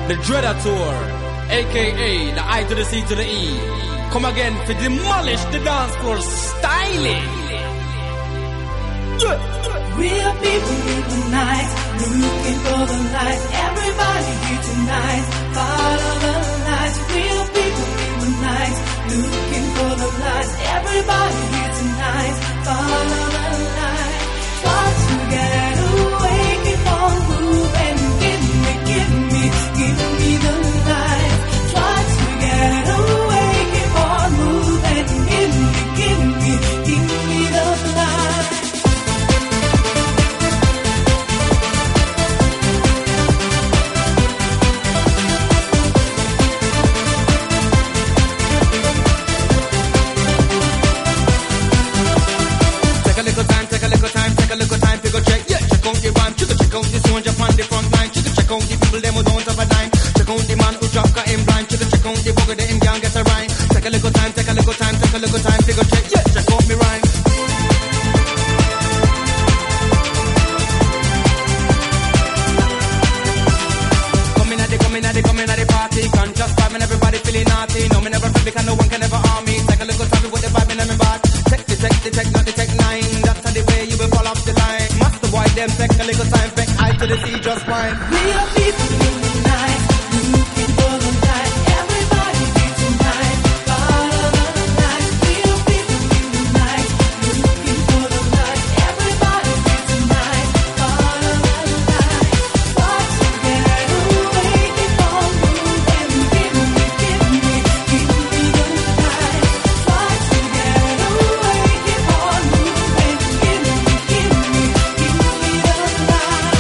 the Dreader Tour, aka the I to the C to the E. Come again to demolish the dance floor styling. Real people in the night, looking for the light. Everybody here tonight, follow the light. Real people in the night, looking for the light. Everybody here tonight, follow the light. Try to get away, keep on moving. Give me the light. Try to get away, keep on moving. Give me the light. Take a little time, take a little time to go check. Yeah, check out the rhyme, check out the soldier on the front line. Check out the people them who don't have a dime. Check out the man who drop got him blind. Check out the bugger that him can't get a rhyme. Take a little time, take a little time to go check. Yeah, check out me rhyme. Coming at the party, conscious vibe and everybody feeling naughty. No, me never feel because no one can ever harm me. Take a little time with the vibe in my body. Check the tech, not the tech 9. That's how the way you will fall off the line. Master boy, them take a little time, back I to the sea, just fine. Real people in the night, looking for the light. Everybody here tonight, follow the light. Real people in the night, looking for the light. Everybody here tonight, follow the light. Try to get away, keep on moving. Give me the light. Try to get away, keep on moving. Give me the light.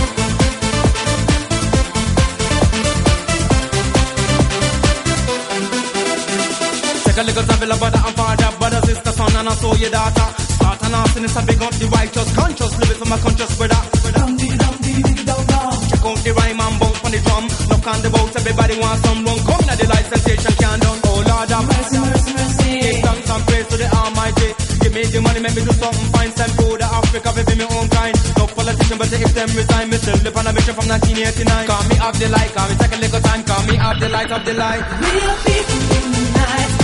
Take a little time, love brother and father, brother, sister, son, and also your daughter. Start and ask, and it's a big up the righteous, conscious, live it for my conscious brother. Check out the rhyme and bounce on the drum. Knock on the boat, everybody wants some run. Come in at the light, sensation can't done. Oh Lord, have mercy, mercy, mercy. Give thanks and praise to the Almighty. Give me the money, make me do something fine. Send food to Africa, baby, me own kind. No politician, but if them resign, me still live on a mission from 1989. Call me off the light, call me take a little time, call me off the light, off the light. Real people in the night.